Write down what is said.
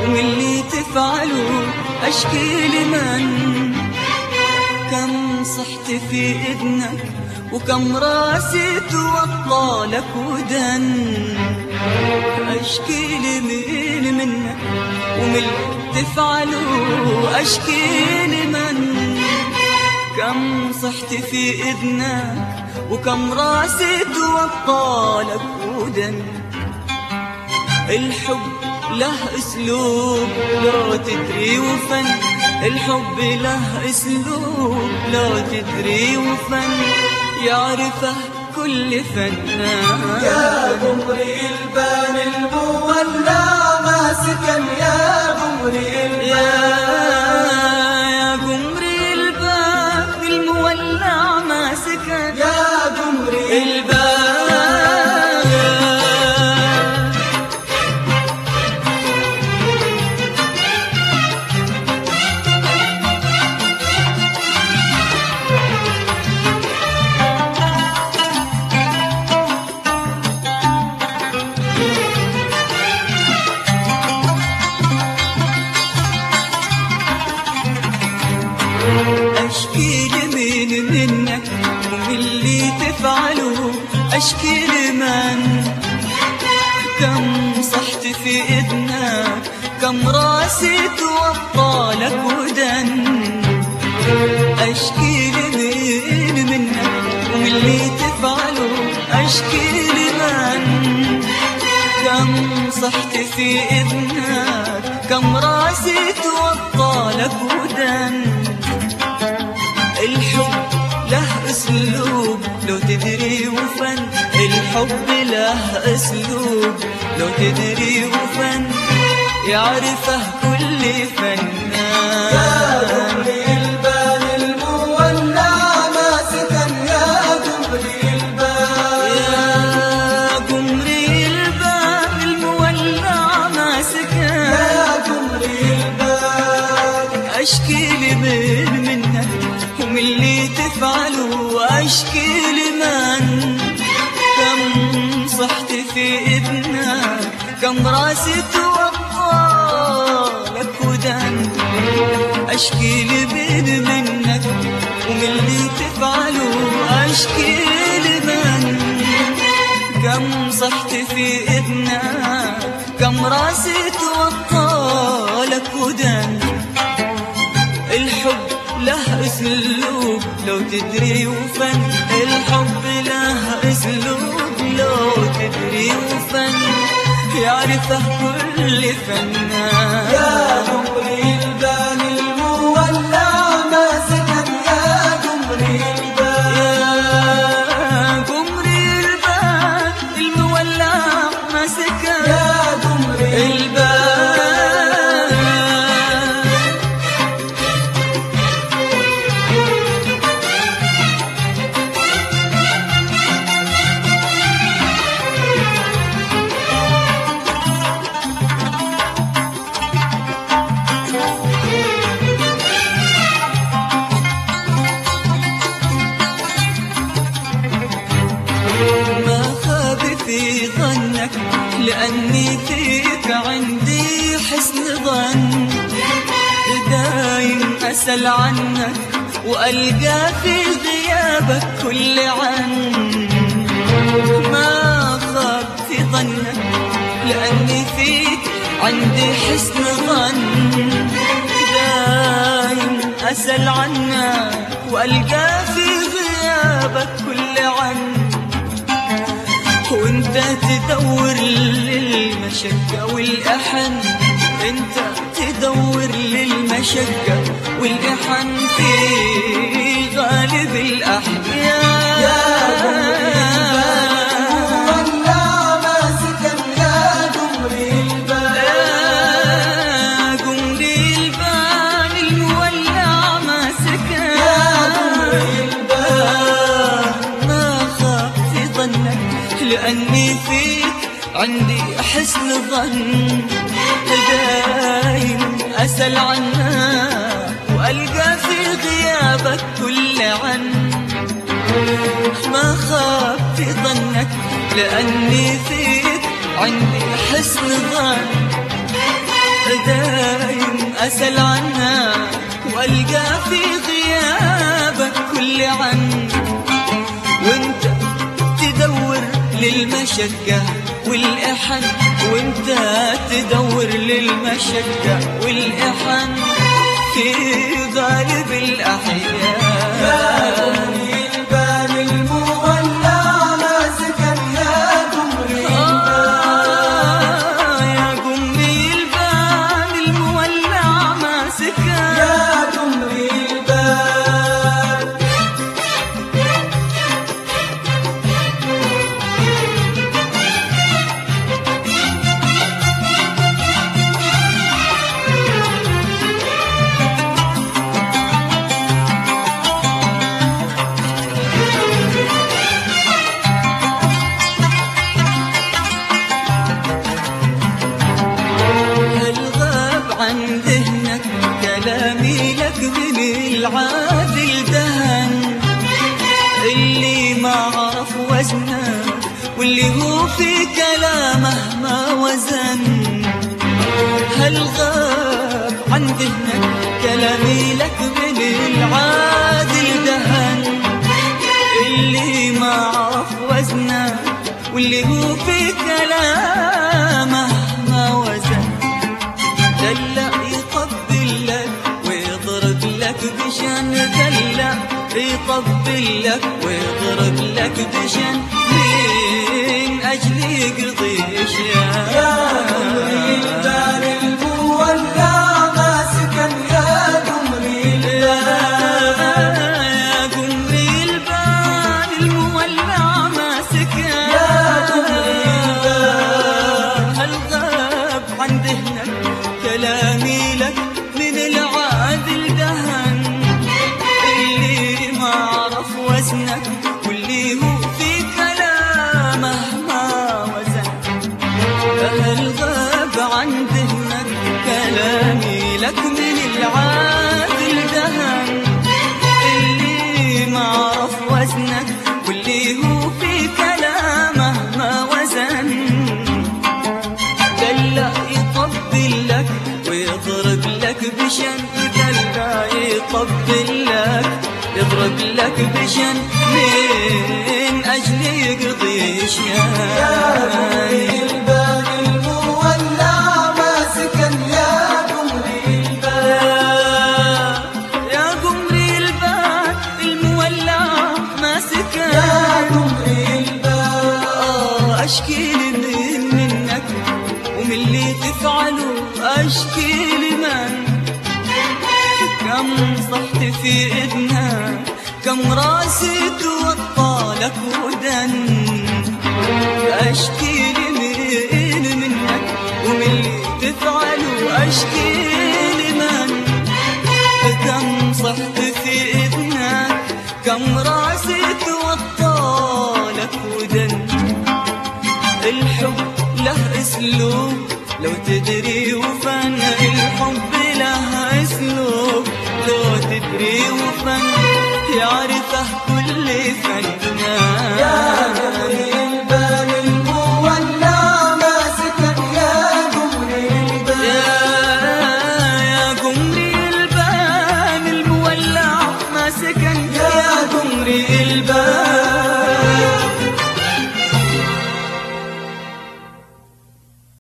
ومن اللي تفعله أشكي لمن. كم صحت في إذنك وكم راسي توطى لك ودن. أشكي لمين منك ومن اللي تفعله أشكي لمن. كم صحت في إذنك وكم راسي توطى لك ودن. الحب له أسلوب لو تدري وفن. الحب له أسلوب لو تدري وفن يعرفه كل فنان. يا قمري البان المولع ما سكن. يا قمري يا قمري البان المولع ما سكن. يا قمري البان. أشكي لمين منك ومن اللي تفعله أشكي لمن. كم صحت في إذنك كم راسي توطى لك ودن. أشكي لمين منك ومن اللي تفعله أشكي لمن. كم صحت في إذنك كم راسي توطى لك ودن. الحب له أسلوب لو تدري وفن. الحب له أسلوب لو تدري وفن يعرفه كل فنان. يا قمري البان المولع ما سكن. يا قمري البان. يا قمري البان المولع ما سكن. يا قمري البان. أشكي لمن منك ومن اللي تفعله أشكي لمن. كم صحت في إذنك كم راسي توطى لك ودن. أشكي لمن منك ومن اللي تفعله أشكي لمن. كم صحت في إذنك كم راسي توطى لك ودن. الحب له أسلوب لو تدري وفن. الحب له أسلوب لو تدري وفن يعرفه كل فنان. يا قمري البان المولع ما سكن. يا قمري البان. يا قمري البان المولع ما سكن. يا قمري البان. ما خاب في ظنك لأني فيك عندي حسن ظن. دايم أسأل عنك وألقى في غيابك كل عن. ما خاب في ظنك لأني فيك عندي حسن ظن. دايم أسأل عنك وألقى في غيابك كل عن. وانت تدور للمشقة والإحن. انت تدور للمشقة والإحن في غالب الأحيان. يا المولع ما سكن. يا قمري البان. يا قمري البان المولع ما سكن. يا قمري البان. ما خاب في ظنك لأني فيك عندي حسن ظن. دايم أسأل عنك وألقى في غيابك كل عن. ما خاب في ظنك لأني فيك عندي حسن ظن. دايم أسأل عنك وألقى في غيابك كل عن، وانت تدور للمشقة والإحن، وانت تدور للمشقة والإحن في غالب الأحيان. يا قمري البال المولع ما سكن يا قمري يا قمري البال المولع ما سكن يا قمري البال. عن ذهنك كلامي لك من العادل دهن، اللي ما عرف وزنه واللي هو في كلامه ما وزن. هل غاب عن ذهنك كلامي لك من العادل دهن، اللي ما عرف وزنه واللي هو في كلامه ما وزن. دلع يطبل لك ويضرب لك بشن، دلع يطبل لك ويضرب لك بشن من أجل يقضي شان. يا قمري البال المولع ما سكن يا قمري البال. يا قمري البال المولع ما سكن يا قمري البال. هل غاب عن ذهنك كلامي لك من العادل دهن، اللي ما عرف وزنك واللي هو في كلامه ما وزن. هل غاب عن ذهنك كلامي لك من العادل دهن، اللي ما عرف وزنك واللي هو في كلامه ما وزن. دلع يطبل لك ويضرب لك بشن، دلع يطبل لك يضرب لك بشن من أجل يقضي يا شان. قمري البال المولع ما سكن يا قمري البال. يا قمري البال المولع ما سكن يا قمري البال. أشكي لي منك ومن اللي تفعله، أشكي لمن كم صحت في إذنك، كم راسي توطالك ودن. أشكي لي منك ومن اللي تفعله، أشكي لمن كم صحت في إذنك، كم راسي توطالك ودن. الحب له اسلوب لو تدري وفن، الحب له اسلوب لو تدري وفن، يعرفه كل فنان.